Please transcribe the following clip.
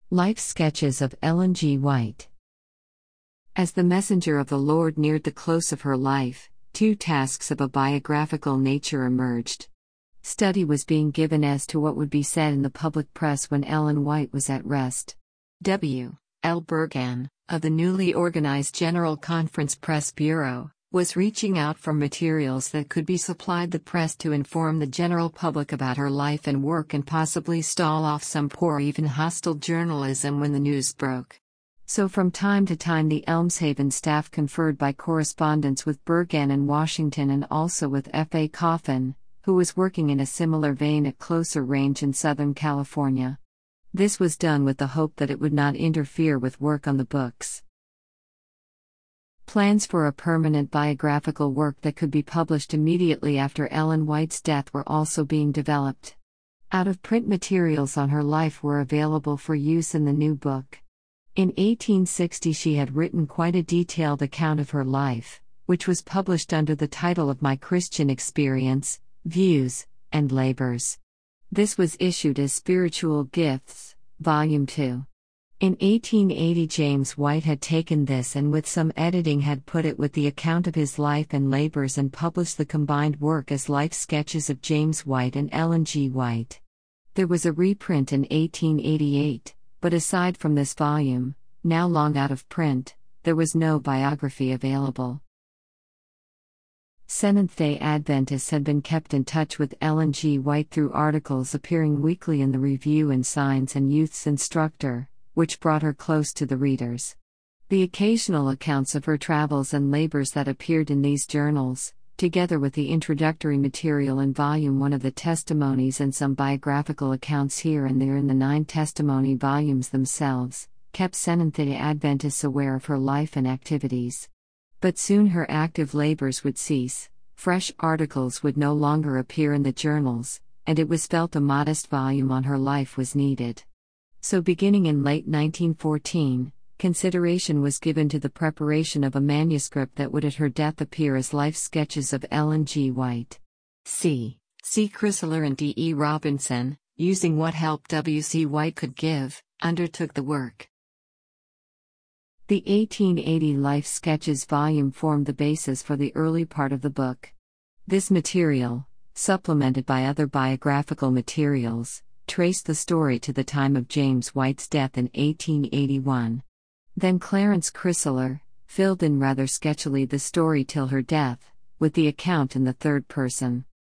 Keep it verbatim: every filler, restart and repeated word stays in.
Life Sketches of Ellen G. White. As the messenger of the Lord neared the close of her life, two tasks of a biographical nature emerged. Study was being given as to what would be said in the public press when Ellen White was at rest. W. L. Bergan, of the newly organized General Conference Press Bureau, was reaching out for materials that could be supplied the press to inform the general public about her life and work and possibly stall off some poor or even hostile journalism when the news broke. So from time to time the Elmshaven staff conferred by correspondence with Bergan in Washington and also with F A Coffin, who was working in a similar vein at closer range in Southern California. This was done with the hope that it would not interfere with work on the books. Plans for a permanent biographical work that could be published immediately after Ellen White's death were also being developed. Out-of-print materials on her life were available for use in the new book. In eighteen sixty she had written quite a detailed account of her life, which was published under the title of My Christian Experience, Views, and Labors. This was issued as Spiritual Gifts, Volume two. In eighteen eighty James White had taken this and with some editing had put it with the account of his life and labors and published the combined work as Life Sketches of James White and Ellen G. White. There was a reprint in eighteen eighty-eight, but aside from this volume, now long out of print, there was no biography available. Seventh-day Adventists had been kept in touch with Ellen G. White through articles appearing weekly in the Review and Science and Youth's Instructor, which brought her close to the readers. The occasional accounts of her travels and labors that appeared in these journals, together with the introductory material in Volume one of the Testimonies and some biographical accounts here and there in the nine testimony volumes themselves, kept Seventh-day Adventists aware of her life and activities. But soon her active labors would cease, fresh articles would no longer appear in the journals, and it was felt a modest volume on her life was needed. So beginning in late nineteen fourteen, consideration was given to the preparation of a manuscript that would at her death appear as Life Sketches of Ellen G. White. C. C. Chrysler and D. E. Robinson, using what help W. C. White could give, undertook the work. The eighteen eighty Life Sketches volume formed the basis for the early part of the book. This material, supplemented by other biographical materials, traced the story to the time of James White's death in eighteen eighty-one. Then Clarence Chrysler filled in rather sketchily the story till her death, with the account in the third person.